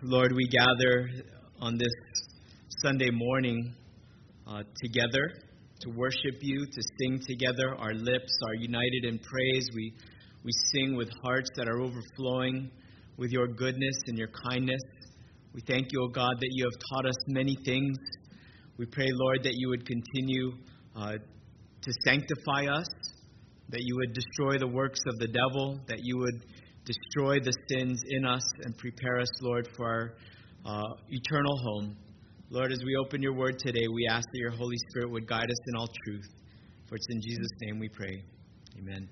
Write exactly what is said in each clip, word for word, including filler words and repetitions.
Lord, we gather on this Sunday morning uh, together to worship you, to sing together. Our lips are united in praise. We, we sing with hearts that are overflowing with your goodness and your kindness. We thank you, O God, that you have taught us many things. We pray, Lord, that you would continue uh, to sanctify us, that you would destroy the works of the devil, that you would destroy the sins in us and prepare us, Lord, for our uh, eternal home. Lord, as we open your word today, we ask that your Holy Spirit would guide us in all truth. For it's in Jesus' name we pray. Amen.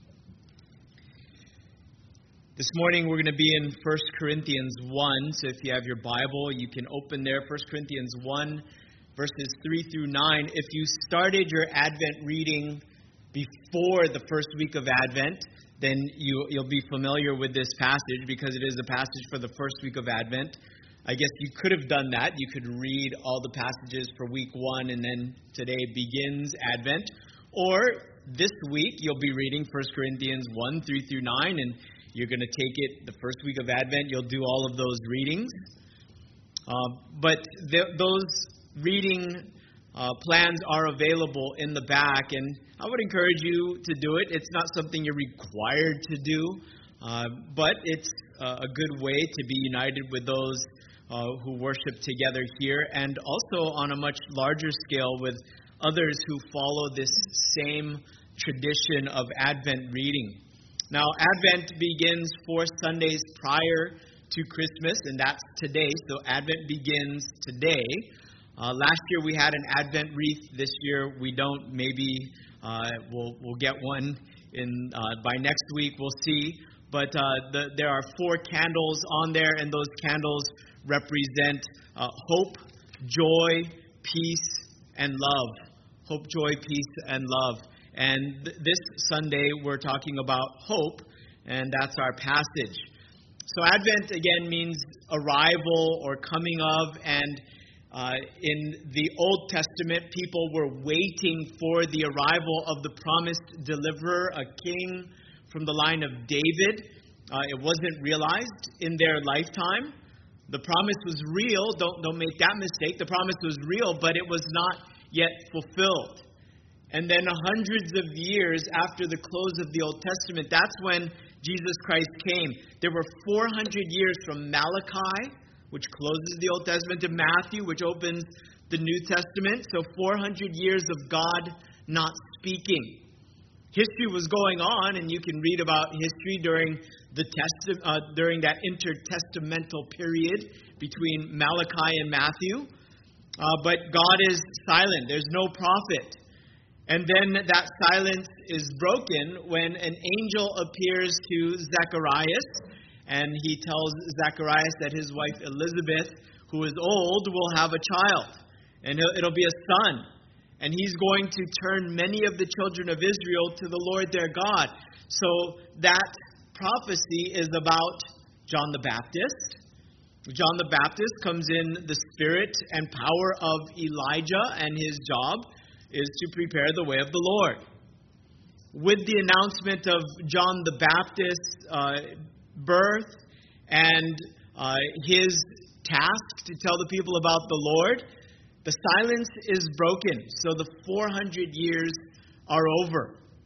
This morning we're going to be in First Corinthians one. So if you have your Bible, you can open there. First Corinthians one, verses three through nine. If you started your Advent reading before the first week of Advent, then you, you'll be familiar with this passage because it is a passage for the first week of Advent. I guess you could have done that. You could read all the passages for week one and then today begins Advent. Or this week you'll be reading First Corinthians one, three through nine, and you're going to take it the first week of Advent. You'll do all of those readings. Uh, but th- those reading Uh, plans are available in the back, and I would encourage you to do it. It's not something you're required to do, uh, but it's uh, a good way to be united with those uh, who worship together here, and also on a much larger scale with others who follow this same tradition of Advent reading. Now, Advent begins four Sundays prior to Christmas, and that's today, so Advent begins today. Uh, last year we had an Advent wreath. This year we don't. Maybe uh, we'll we'll get one in uh, by next week. We'll see. But uh, the, there are four candles on there, and those candles represent uh, hope, joy, peace, and love. Hope, joy, peace, and love. And th- this Sunday we're talking about hope, and that's our passage. So Advent again means arrival or coming of, and Uh, in the Old Testament, people were waiting for the arrival of the promised deliverer, a king from the line of David. Uh, it wasn't realized in their lifetime. The promise was real. Don't, don't make that mistake. The promise was real, but it was not yet fulfilled. And then hundreds of years after the close of the Old Testament, that's when Jesus Christ came. There were four hundred years from Malachi, which closes the Old Testament, to Matthew, which opens the New Testament. So four hundred years of God not speaking. History was going on, and you can read about history during the testi- uh, during that intertestamental period between Malachi and Matthew. Uh, but God is silent. There's no prophet. And then that silence is broken when an angel appears to Zacharias, and he tells Zacharias that his wife Elizabeth, who is old, will have a child. And it'll be a son. And he's going to turn many of the children of Israel to the Lord their God. So that prophecy is about John the Baptist. John the Baptist comes in the spirit and power of Elijah, and his job is to prepare the way of the Lord. With the announcement of John the Baptist's uh, birth and uh, his task to tell the people about the Lord, the silence is broken. So the four hundred years are over.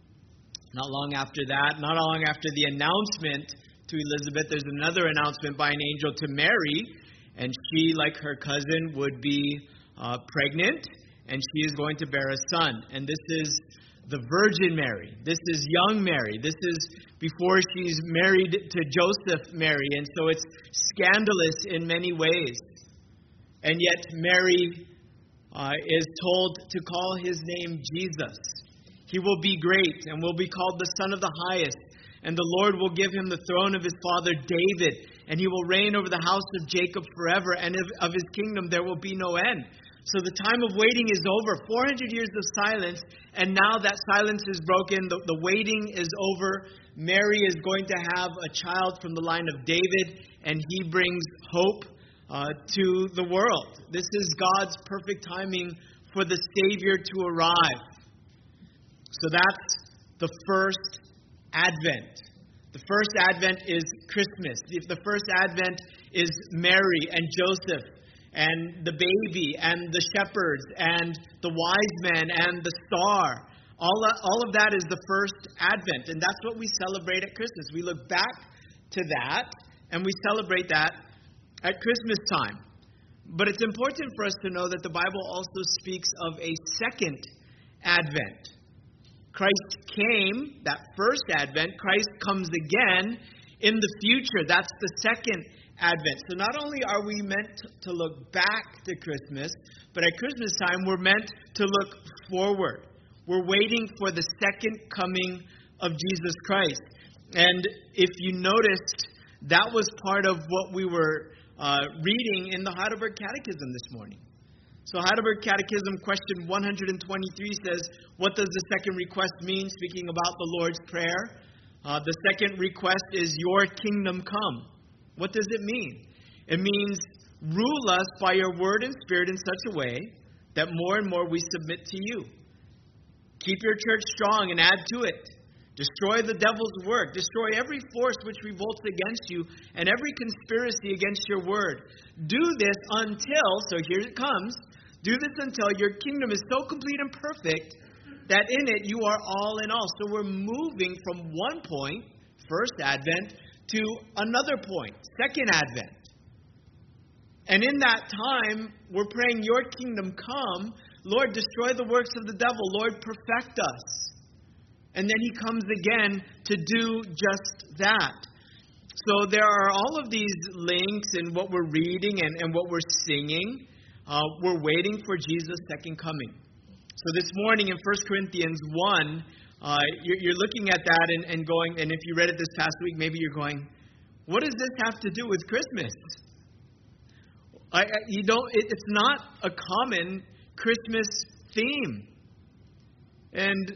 Not long after that, not long after the announcement to Elizabeth, there's another announcement by an angel to Mary, and she, like her cousin, would be uh, pregnant, and she is going to bear a son. And this is the Virgin Mary. This is young Mary. This is before she's married to Joseph Mary. And so it's scandalous in many ways. And yet Mary uh, is told to call his name Jesus. He will be great and will be called the Son of the Highest. And the Lord will give him the throne of his father David. And he will reign over the house of Jacob forever. And of, of his kingdom there will be no end. So the time of waiting is over. four hundred years of silence, and now that silence is broken. The, the waiting is over. Mary is going to have a child from the line of David, and he brings hope uh, to the world. This is God's perfect timing for the Savior to arrive. So that's the first Advent. The first Advent is Christmas. The first Advent is Mary and Joseph and the baby and the shepherds and the wise men and the star. All of, all of that is the first Advent, and that's what we celebrate at Christmas. We look back to that, and we celebrate that at Christmas time. But it's important for us to know that the Bible also speaks of a second Advent. Christ came, that first Advent. Christ comes again in the future. That's the second Advent. So not only are we meant to look back to Christmas, but at Christmas time we're meant to look forward. We're waiting for the second coming of Jesus Christ. And if you noticed, that was part of what we were uh, reading in the Heidelberg Catechism this morning. So Heidelberg Catechism question one hundred twenty-three says, what does the second request mean, speaking about the Lord's Prayer? Uh, the second request is, your kingdom come. What does it mean? It means, rule us by your word and spirit in such a way that more and more we submit to you. Keep your church strong and add to it. Destroy the devil's work. Destroy every force which revolts against you and every conspiracy against your word. Do this until, so here it comes, do this until your kingdom is so complete and perfect that in it you are all in all. So we're moving from one point, first Advent, to another point, second Advent. And in that time, we're praying, your kingdom come. Lord, destroy the works of the devil. Lord, perfect us. And then he comes again to do just that. So there are all of these links in what we're reading and, and what we're singing. Uh, we're waiting for Jesus' second coming. So this morning in First Corinthians one, uh, you're, you're looking at that and, and going, and if you read it this past week, maybe you're going, what does this have to do with Christmas? I, I, you don't. It, it's not a common Christmas theme. And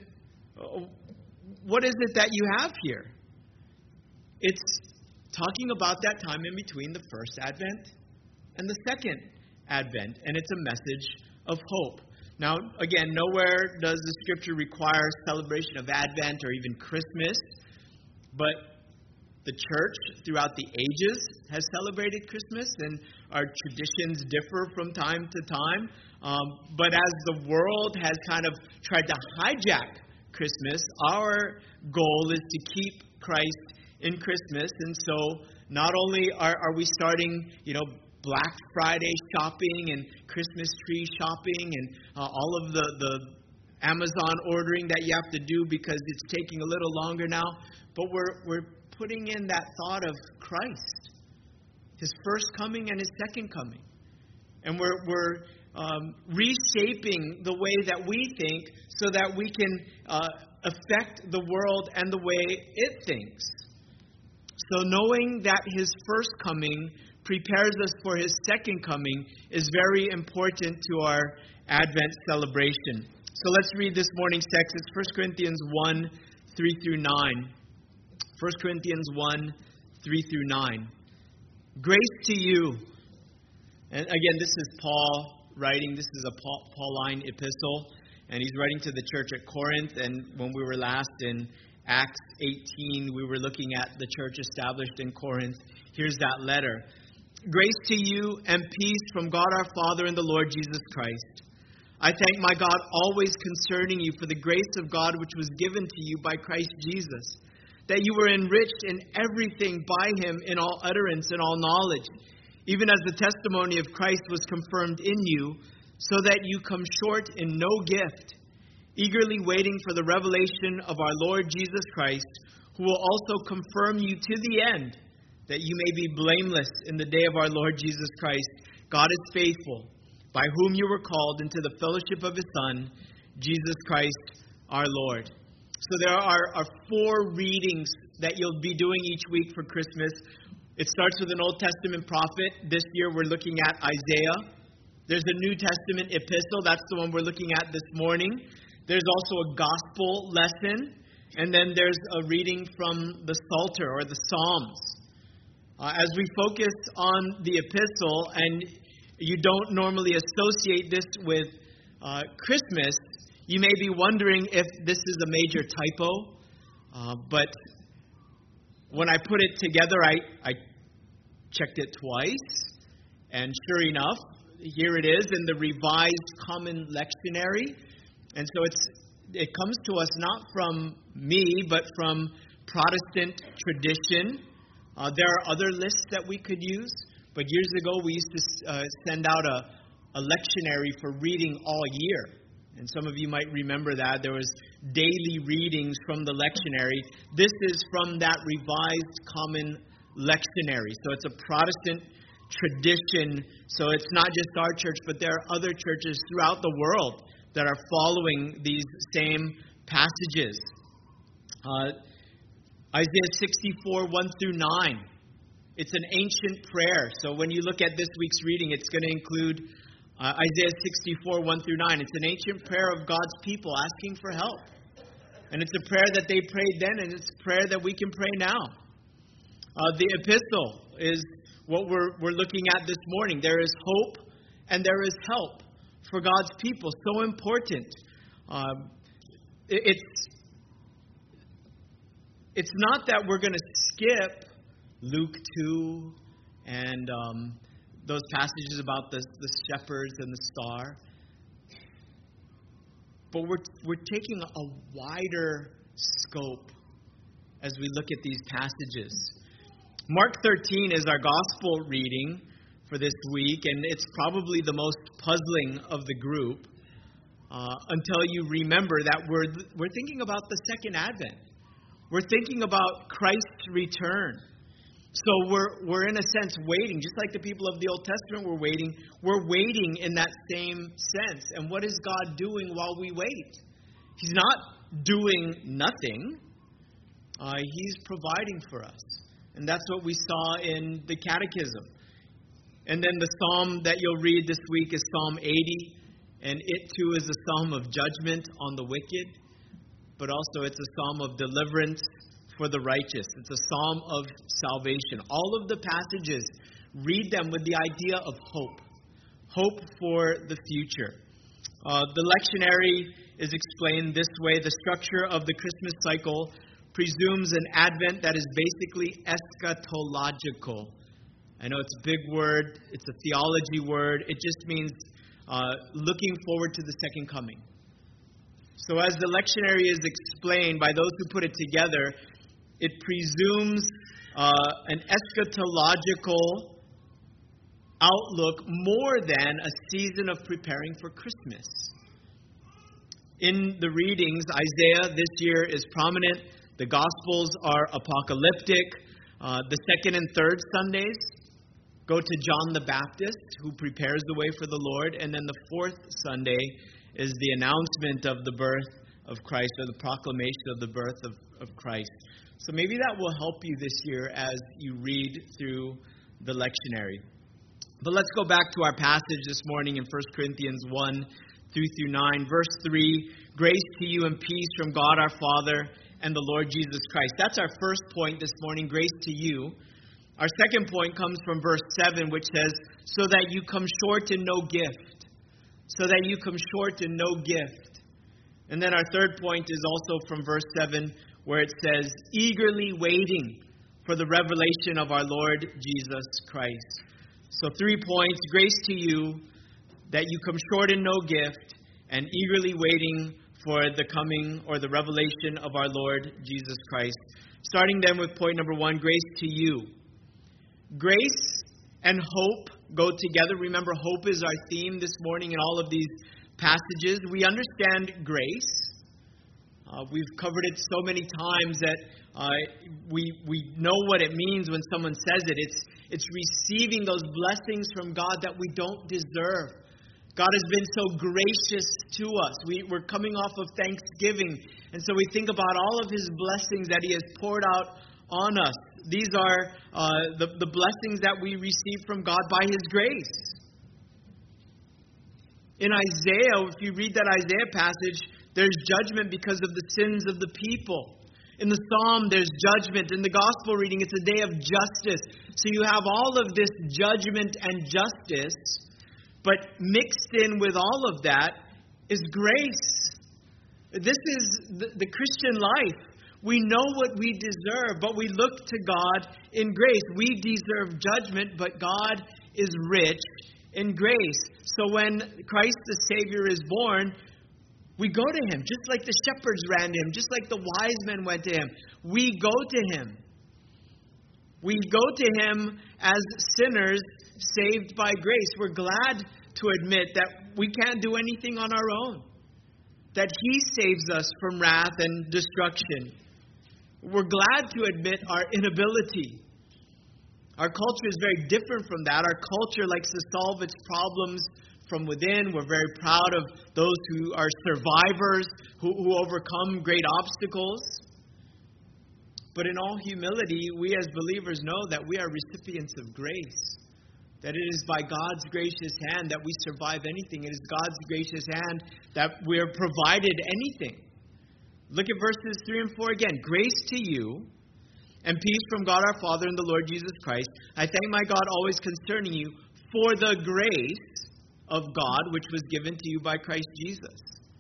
what is it that you have here? It's talking about that time in between the first Advent and the second Advent, and it's a message of hope. Now, again, nowhere does the Scripture require celebration of Advent or even Christmas, but the church throughout the ages has celebrated Christmas, and our traditions differ from time to time. Um, but as the world has kind of tried to hijack Christmas, our goal is to keep Christ in Christmas. And so not only are, are we starting, you know, Black Friday shopping and Christmas tree shopping and uh, all of the, the Amazon ordering that you have to do because it's taking a little longer now, but we're we're putting in that thought of Christ, his first coming and his second coming. And we're we're um, reshaping the way that we think so that we can uh, affect the world and the way it thinks. So knowing that his first coming prepares us for his second coming is very important to our Advent celebration. So let's read this morning's text. It's First Corinthians one, three through nine. First Corinthians one, three through nine. Grace to you. And again, this is Paul writing. This is a Paul, Pauline epistle. And he's writing to the church at Corinth. And when we were last in Acts eighteen, we were looking at the church established in Corinth. Here's that letter. Grace to you and peace from God our Father and the Lord Jesus Christ. I thank my God always concerning you for the grace of God which was given to you by Christ Jesus, that you were enriched in everything by him in all utterance and all knowledge, even as the testimony of Christ was confirmed in you, so that you come short in no gift, eagerly waiting for the revelation of our Lord Jesus Christ, who will also confirm you to the end, that you may be blameless in the day of our Lord Jesus Christ. God is faithful, by whom you were called into the fellowship of his Son, Jesus Christ our Lord. So there are, are four readings that you'll be doing each week for Christmas. It starts with an Old Testament prophet. This year we're looking at Isaiah. There's a New Testament epistle. That's the one we're looking at this morning. There's also a gospel lesson. And then there's a reading from the Psalter or the Psalms. Uh, as we focus on the epistle, and you don't normally associate this with uh, Christmas, you may be wondering if this is a major typo. Uh, but when I put it together, I, I checked it twice, and sure enough, here it is in the Revised Common Lectionary. And so it's it comes to us not from me, but from Protestant tradition. Uh, there are other lists that we could use, but years ago we used to uh, send out a, a lectionary for reading all year. And some of you might remember that. There was daily readings from the lectionary. This is from that Revised Common Lectionary. So it's a Protestant tradition. So it's not just our church, but there are other churches throughout the world that are following these same passages. Uh, Isaiah sixty-four, one through nine. It's an ancient prayer. So when you look at this week's reading, it's going to include uh, Isaiah sixty-four, one through nine. It's an ancient prayer of God's people asking for help. And it's a prayer that they prayed then, and it's a prayer that we can pray now. Uh, the epistle is what we're, we're looking at this morning. There is hope and there is help for God's people. So important. Um, it, it's It's not that we're going to skip Luke two and um, those passages about the, the shepherds and the star. But we're, we're taking a wider scope as we look at these passages. Mark thirteen is our gospel reading for this week, and it's probably the most puzzling of the group uh, until you remember that we're we're thinking about the second advent. We're thinking about Christ's return. So we're we're in a sense waiting, just like the people of the Old Testament were waiting. We're waiting in that same sense. And what is God doing while we wait? He's not doing nothing. Uh, he's providing for us. And that's what we saw in the Catechism. And then the psalm that you'll read this week is Psalm eighty. And it too is a psalm of judgment on the wicked. But also it's a psalm of deliverance for the righteous. It's a psalm of salvation. All of the passages, read them with the idea of hope. Hope for the future. Uh, the lectionary is explained this way. The structure of the Christmas cycle presumes an advent that is basically eschatological. I know it's a big word. It's a theology word. It just means uh, looking forward to the second coming. So as the lectionary is explained by those who put it together, it presumes uh, an eschatological outlook more than a season of preparing for Christmas. In the readings, Isaiah this year is prominent. The Gospels are apocalyptic. Uh, the second and third Sundays go to John the Baptist, who prepares the way for the Lord. And then the fourth Sunday is the announcement of the birth of Christ, or the proclamation of the birth of, of Christ. So maybe that will help you this year as you read through the lectionary. But let's go back to our passage this morning in First Corinthians one, three through nine. Verse three, grace to you and peace from God our Father and the Lord Jesus Christ. That's our first point this morning, grace to you. Our second point comes from verse seven, which says, so that you come short in no gift. So that you come short in no gift. And then our third point is also from verse seven, where it says, eagerly waiting for the revelation of our Lord Jesus Christ. So three points, grace to you, that you come short in no gift, and eagerly waiting for the coming or the revelation of our Lord Jesus Christ. Starting then with point number one, grace to you. Grace and hope go together. Remember, hope is our theme this morning in all of these passages. We understand grace. Uh, we've covered it so many times that uh, we we know what it means when someone says it. It's it's receiving those blessings from God that we don't deserve. God has been so gracious to us. We, we're coming off of Thanksgiving, and so we think about all of His blessings that He has poured out on us. These are uh, the, the blessings that we receive from God by His grace. In Isaiah, if you read that Isaiah passage, there's judgment because of the sins of the people. In the Psalm, there's judgment. In the Gospel reading, it's a day of justice. So you have all of this judgment and justice, but mixed in with all of that is grace. This is the, the Christian life. We know what we deserve, but we look to God in grace. We deserve judgment, but God is rich in grace. So when Christ the Savior is born, we go to Him, just like the shepherds ran to Him, just like the wise men went to Him. We go to Him. We go to Him as sinners saved by grace. We're glad to admit that we can't do anything on our own, that He saves us from wrath and destruction. We're glad to admit our inability. Our culture is very different from that. Our culture likes to solve its problems from within. We're very proud of those who are survivors, who, who overcome great obstacles. But in all humility, we as believers know that we are recipients of grace. That it is by God's gracious hand that we survive anything. It is God's gracious hand that we are provided anything. Look at verses three and four again. Grace to you and peace from God our Father and the Lord Jesus Christ. I thank my God always concerning you for the grace of God which was given to you by Christ Jesus.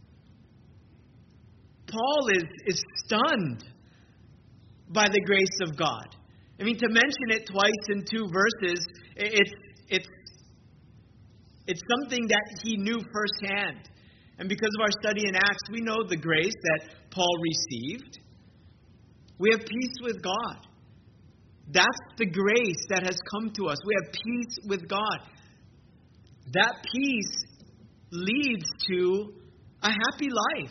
Paul is, is stunned by the grace of God. I mean, to mention it twice in two verses, it's it's it's something that he knew firsthand. And because of our study in Acts, we know the grace that Paul received. We have peace with God. That's the grace that has come to us. We have peace with God. That peace leads to a happy life.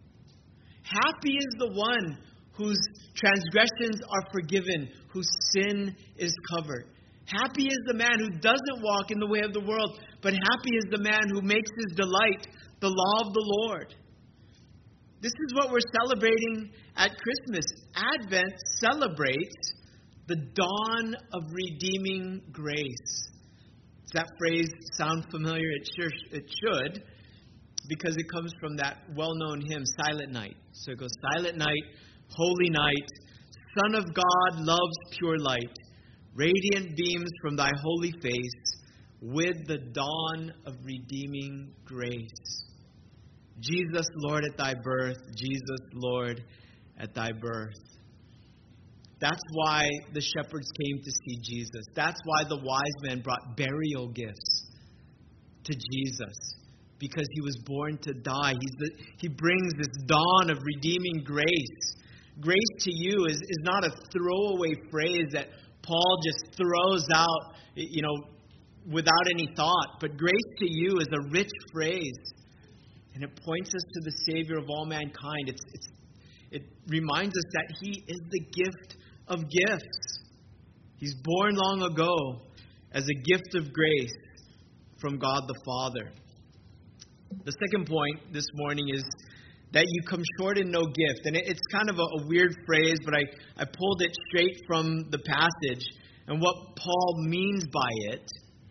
Happy is the one whose transgressions are forgiven, whose sin is covered. Happy is the man who doesn't walk in the way of the world, but happy is the man who makes his delight the law of the Lord. This is what we're celebrating at Christmas. Advent celebrates the dawn of redeeming grace. Does that phrase sound familiar? It sure it should, because it comes from that well-known hymn, Silent Night. So it goes, Silent Night, Holy Night, Son of God loves pure light, radiant beams from thy holy face, with the dawn of redeeming grace. Jesus, Lord, at thy birth, Jesus, Lord, at thy birth. That's why the shepherds came to see Jesus. That's why the wise men brought burial gifts to Jesus, because he was born to die. He's the, he brings this dawn of redeeming grace. Grace to you is, is not a throwaway phrase that Paul just throws out, you know, without any thought. But grace to you is a rich phrase. And it points us to the Savior of all mankind. It's, it's, it reminds us that He is the gift of gifts. He's born long ago as a gift of grace from God the Father. The second point this morning is that you come short in no gift. And it, it's kind of a, a weird phrase, but I, I pulled it straight from the passage. And what Paul means by it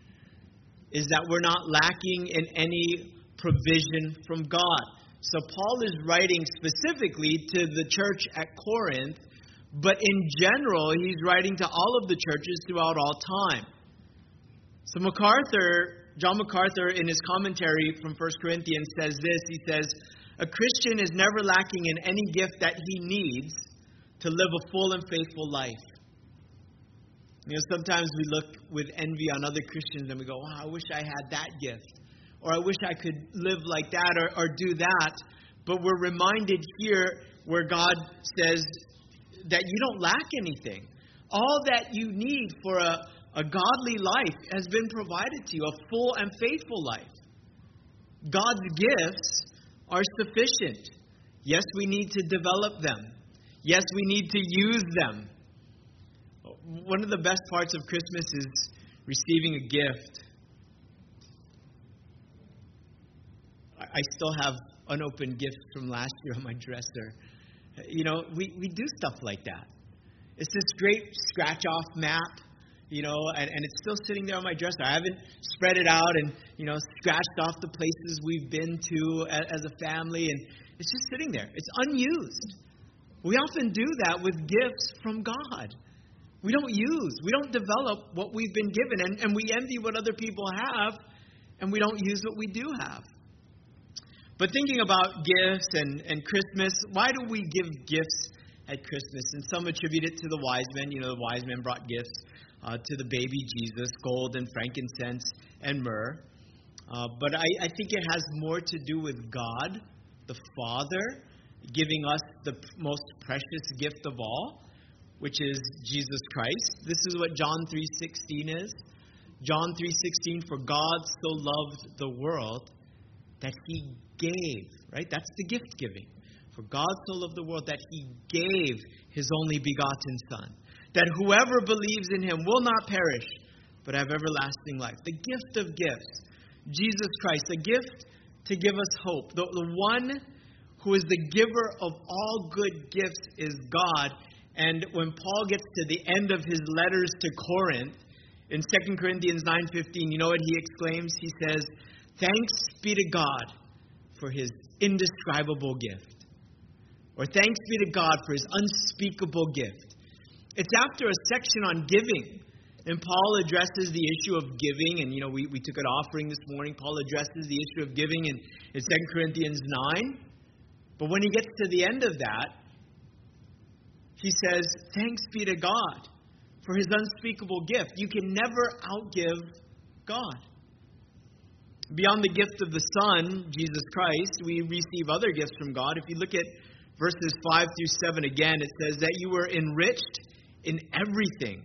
is that we're not lacking in any provision from God. So Paul is writing specifically to the church at Corinth, but in general, he's writing to all of the churches throughout all time. So MacArthur, John MacArthur, in his commentary from First Corinthians says this. He says, a Christian is never lacking in any gift that he needs to live a full and faithful life. You know, sometimes we look with envy on other Christians and we go, wow, I wish I had that gift. Or I wish I could live like that or, or do that. But we're reminded here where God says that you don't lack anything. All that you need for a, a godly life has been provided to you, a full and faithful life. God's gifts are sufficient. Yes, we need to develop them. Yes, we need to use them. One of the best parts of Christmas is receiving a gift. I still have unopened gifts from last year on my dresser. You know, we, we do stuff like that. It's this great scratch-off map, you know, and, and it's still sitting there on my dresser. I haven't spread it out and, you know, scratched off the places we've been to as, as a family, and it's just sitting there. It's unused. We often do that with gifts from God. We don't use, we don't develop what we've been given, and, and we envy what other people have, and we don't use what we do have. But thinking about gifts and, and Christmas, why do we give gifts at Christmas. And some attribute it to the wise men. You know, the wise men brought gifts uh, to the baby Jesus, gold and frankincense and myrrh. Uh, but I, I think it has more to do with God, the Father, giving us the p- most precious gift of all, which is Jesus Christ. This is what John three sixteen is. John three sixteen, for God so loved the world that he gave, right? That's the gift giving. For God so loved the world that he gave his only begotten Son, that whoever believes in him will not perish, but have everlasting life. The gift of gifts, Jesus Christ, the gift to give us hope. The, the one who is the giver of all good gifts is God. And when Paul gets to the end of his letters to Corinth, in Second Corinthians nine fifteen, you know what he exclaims? He says, thanks be to God for his indescribable gift. Or thanks be to God for his unspeakable gift. It's after a section on giving. And Paul addresses the issue of giving. And, you know, we, we took an offering this morning. Paul addresses the issue of giving in, in Second Corinthians nine. But when he gets to the end of that, he says, thanks be to God for his unspeakable gift. You can never outgive God. Beyond the gift of the Son, Jesus Christ, we receive other gifts from God. If you look at verses five through seven again, it says that you were enriched in everything,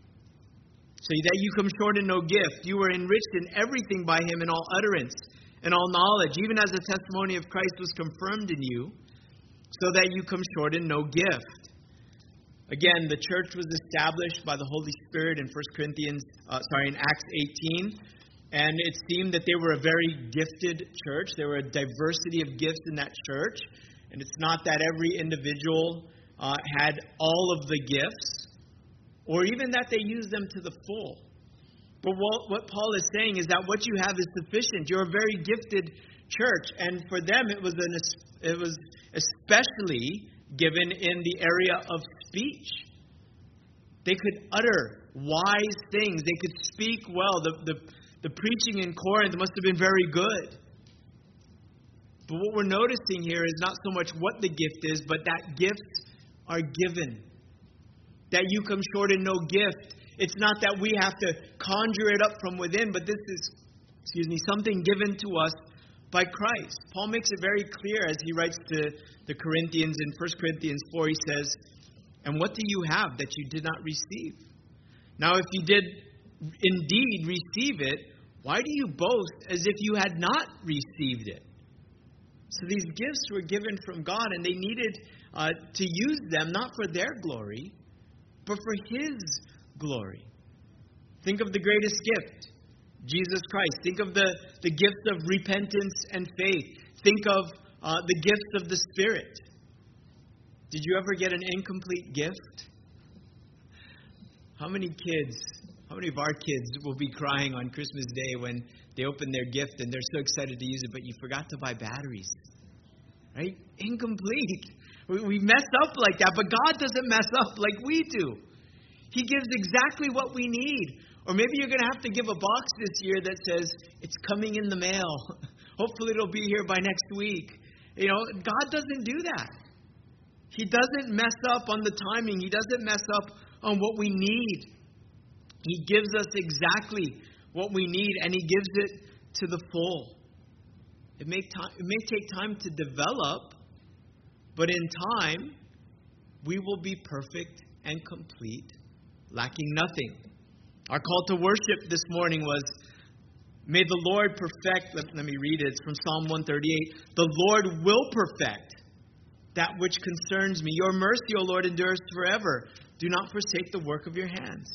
so that you come short in no gift. You were enriched in everything by him in all utterance and all knowledge, even as the testimony of Christ was confirmed in you, so that you come short in no gift. Again, the church was established by the Holy Spirit in First Corinthians, uh, sorry, in Acts eighteen. And it seemed that they were a very gifted church. There were a diversity of gifts in that church. And it's not that every individual uh, had all of the gifts, or even that they used them to the full. But what, what Paul is saying is that what you have is sufficient. You're a very gifted church. And for them, it was, an, it was especially given in the area of speech. They could utter wise things. They could speak well. The, the, the preaching in Corinth must have been very good. But what we're noticing here is not so much what the gift is, but that gifts are given. That you come short in no gift. It's not that we have to conjure it up from within, but this is, excuse me, something given to us by Christ. Paul makes it very clear as he writes to the Corinthians in First Corinthians four. He says, and what do you have that you did not receive? Now, if you did indeed receive it, why do you boast as if you had not received it? So these gifts were given from God, and they needed uh, to use them not for their glory, but for his glory. Think of the greatest gift, Jesus Christ. Think of the, the gifts of repentance and faith. Think of uh, the gifts of the Spirit. Did you ever get an incomplete gift? How many kids, how many of our kids will be crying on Christmas Day when they open their gift and they're so excited to use it, but you forgot to buy batteries? Right? Incomplete. We, we mess up like that, but God doesn't mess up like we do. He gives exactly what we need. Or maybe you're going to have to give a box this year that says, it's coming in the mail. Hopefully it'll be here by next week. You know, God doesn't do that. He doesn't mess up on the timing. He doesn't mess up on what we need. He gives us exactly what we need, and he gives it to the full. It may, time, it may take time to develop, but in time, we will be perfect and complete, lacking nothing. Our call to worship this morning was, may the Lord perfect, let, let me read it, it's from Psalm one thirty-eight. The Lord will perfect that which concerns me. Your mercy, O Lord, endures forever. Do not forsake the work of your hands.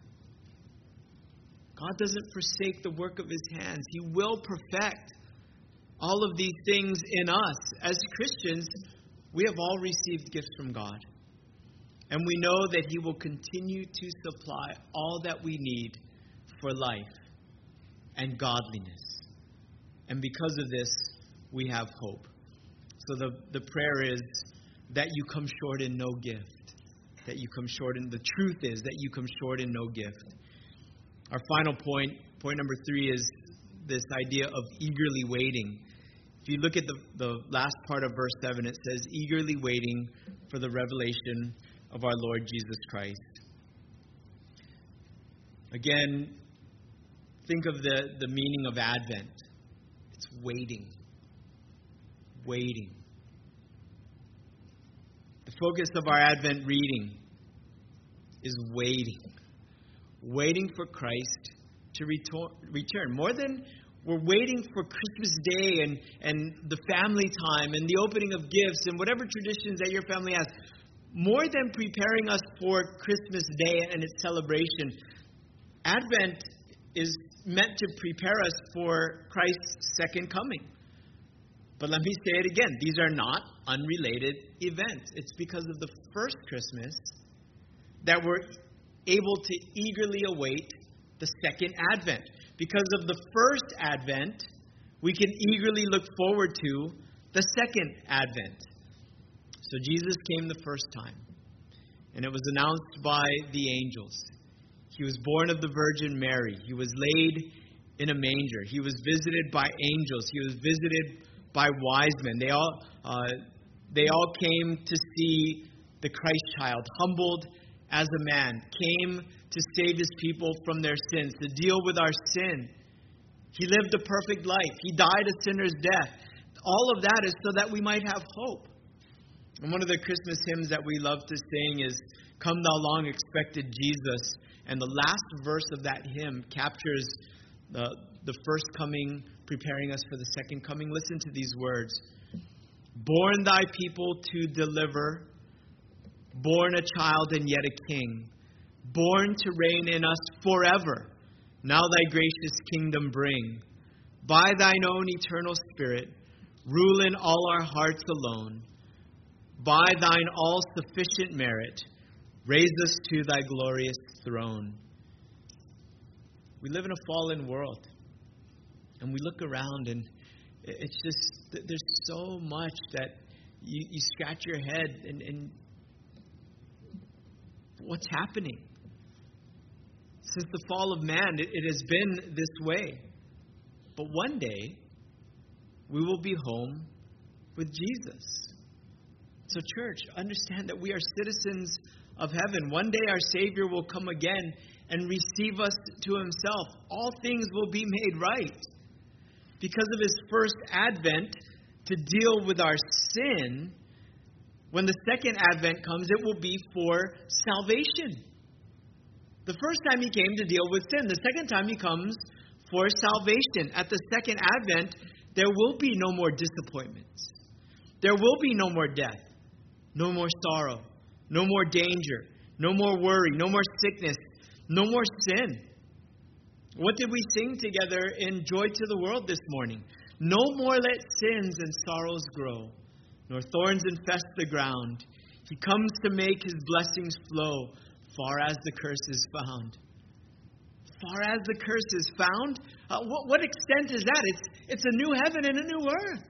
God doesn't forsake the work of his hands. He will perfect all of these things in us. As Christians, we have all received gifts from God. And we know that he will continue to supply all that we need for life and godliness. And because of this, we have hope. So the, the prayer is that you come short in no gift. That you come short in, the truth is that you come short in no gift. Our final point, point number three, is this idea of eagerly waiting. If you look at the, the last part of verse seven, it says, eagerly waiting for the revelation of our Lord Jesus Christ. Again, think of the, the meaning of Advent. It's waiting. Waiting. The focus of our Advent reading is waiting. Waiting for Christ to retor- return. More than we're waiting for Christmas Day and, and the family time and the opening of gifts and whatever traditions that your family has. More than preparing us for Christmas Day and its celebration, Advent is meant to prepare us for Christ's second coming. But let me say it again. These are not unrelated events. It's because of the first Christmas that we're able to eagerly await the second Advent. Because of the first Advent, we can eagerly look forward to the second Advent. So Jesus came the first time, and it was announced by the angels. He was born of the Virgin Mary. He was laid in a manger. He was visited by angels. He was visited by wise men. They all, uh, they all came to see the Christ child, humbled as a man, came to save his people from their sins, to deal with our sin. He lived a perfect life. He died a sinner's death. All of that is so that we might have hope. And one of the Christmas hymns that we love to sing is "Come Thou Long Expected Jesus." And the last verse of that hymn captures the, the first coming, preparing us for the second coming. Listen to these words. Born thy people to deliver, born a child and yet a king, born to reign in us forever, now thy gracious kingdom bring. By thine own eternal Spirit, rule in all our hearts alone. By thine all-sufficient merit, raise us to thy glorious throne. We live in a fallen world, and we look around, and it's just, there's so much that you, you scratch your head, and, and what's happening? Since the fall of man, it, it has been this way. But one day, we will be home with Jesus. So church, understand that we are citizens of heaven. One day our Savior will come again and receive us to himself. All things will be made right. Because of his first advent to deal with our sin, when the second advent comes, it will be for salvation. The first time he came to deal with sin. The second time he comes for salvation. At the second advent, there will be no more disappointments. There will be no more death. No more sorrow, no more danger, no more worry, no more sickness, no more sin. What did we sing together in Joy to the World this morning? No more let sins and sorrows grow, nor thorns infest the ground. He comes to make his blessings flow, far as the curse is found. Far as the curse is found? Uh, what, what extent is that? It's, it's a new heaven and a new earth.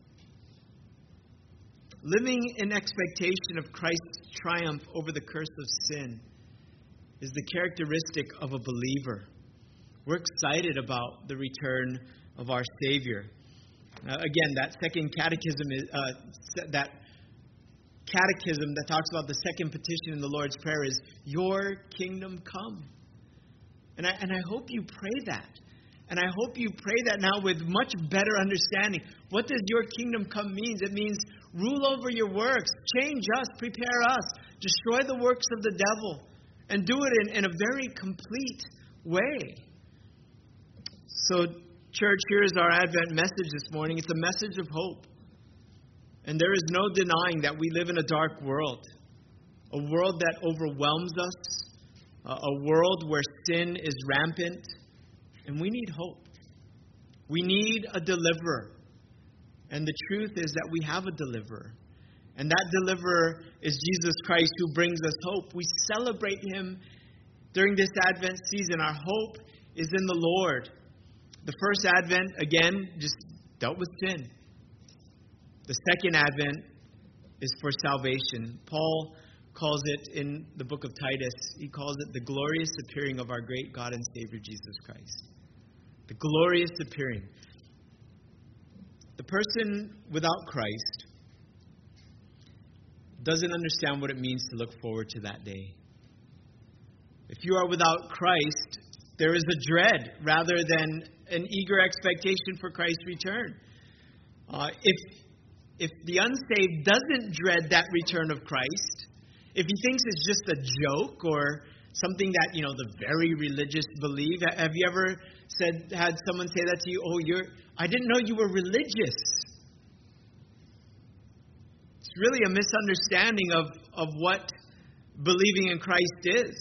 Living in expectation of Christ's triumph over the curse of sin is the characteristic of a believer. We're excited about the return of our Savior. Uh, again, that second catechism, is, uh, that catechism that talks about the second petition in the Lord's Prayer is, your kingdom come. And I, and I hope you pray that. And I hope you pray that now with much better understanding. What does your kingdom come mean? It means rule over your works, change us, prepare us, destroy the works of the devil, and do it in, in a very complete way. So, church, here is our Advent message this morning. It's a message of hope. And there is no denying that we live in a dark world, a world that overwhelms us, a world where sin is rampant, and we need hope. We need a deliverer. And the truth is that we have a deliverer. And that deliverer is Jesus Christ, who brings us hope. We celebrate him during this Advent season. Our hope is in the Lord. The first Advent, again, just dealt with sin. The second Advent is for salvation. Paul calls it in the book of Titus, he calls it the glorious appearing of our great God and Savior Jesus Christ. The glorious appearing. The person without Christ doesn't understand what it means to look forward to that day. If you are without Christ, there is a dread rather than an eager expectation for Christ's return. Uh, if if the unsaved doesn't dread that return of Christ, if he thinks it's just a joke or something that, you know, the very religious believe, have you ever said had someone say that to you? Oh, you're I didn't know you were religious. It's really a misunderstanding of, of what believing in Christ is.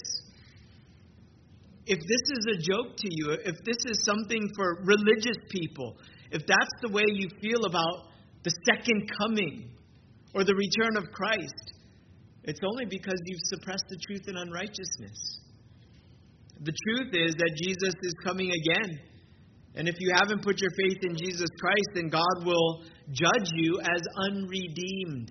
If this is a joke to you, if this is something for religious people, if that's the way you feel about the second coming or the return of Christ, it's only because you've suppressed the truth in unrighteousness. The truth is that Jesus is coming again. And if you haven't put your faith in Jesus Christ, then God will judge you as unredeemed.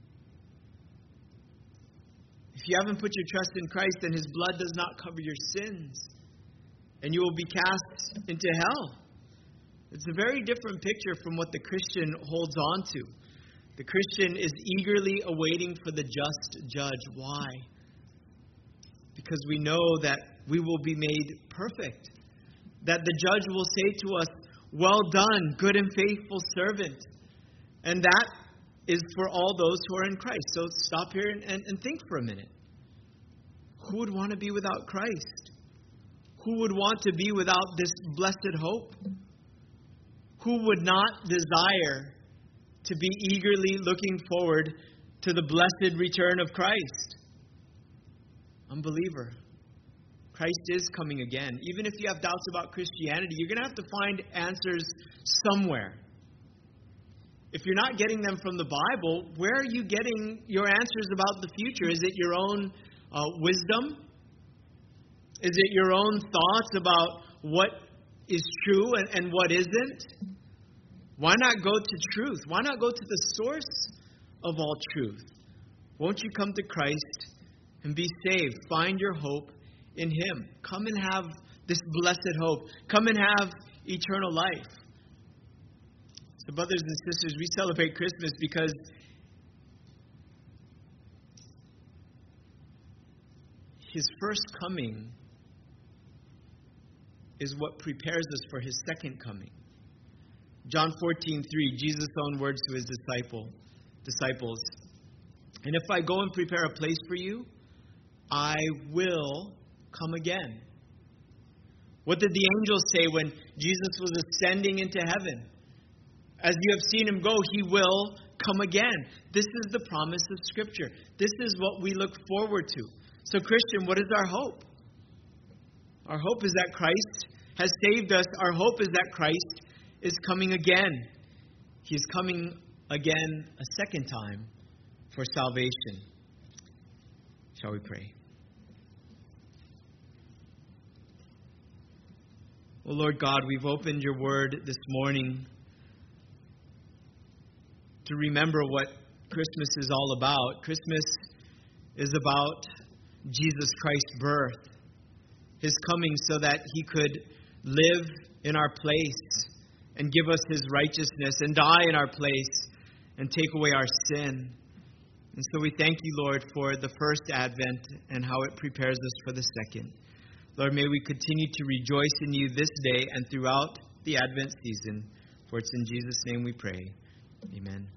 If you haven't put your trust in Christ, then His blood does not cover your sins. And you will be cast into hell. It's a very different picture from what the Christian holds on to. The Christian is eagerly awaiting for the just judge. Why? Because we know that we will be made perfect. That the judge will say to us, "Well done, good and faithful servant." And that is for all those who are in Christ. So stop here and, and, and think for a minute. Who would want to be without Christ? Who would want to be without this blessed hope? Who would not desire to be eagerly looking forward to the blessed return of Christ? Unbeliever. Christ is coming again. Even if you have doubts about Christianity, you're going to have to find answers somewhere. If you're not getting them from the Bible, where are you getting your answers about the future? Is it your own uh, wisdom? Is it your own thoughts about what is true and, and what isn't? Why not go to truth? Why not go to the source of all truth? Won't you come to Christ and be saved? Find your hope in Him. Come and have this blessed hope. Come and have eternal life. So, brothers and sisters, we celebrate Christmas because His first coming is what prepares us for His second coming. John fourteen three, Jesus' own words to His disciple, disciples. "And if I go and prepare a place for you, I will come again." What did the angels say when Jesus was ascending into heaven? "As you have seen Him go, He will come again." This is the promise of Scripture. This is what we look forward to. So, Christian, what is our hope? Our hope is that Christ has saved us. Our hope is that Christ is coming again. He is coming again a second time for salvation. Shall we pray? Well, Lord God, we've opened your word this morning to remember what Christmas is all about. Christmas is about Jesus Christ's birth, His coming so that He could live in our place and give us His righteousness and die in our place and take away our sin. And so we thank you, Lord, for the first Advent and how it prepares us for the second. Lord, may we continue to rejoice in you this day and throughout the Advent season. For it's in Jesus' name we pray. Amen.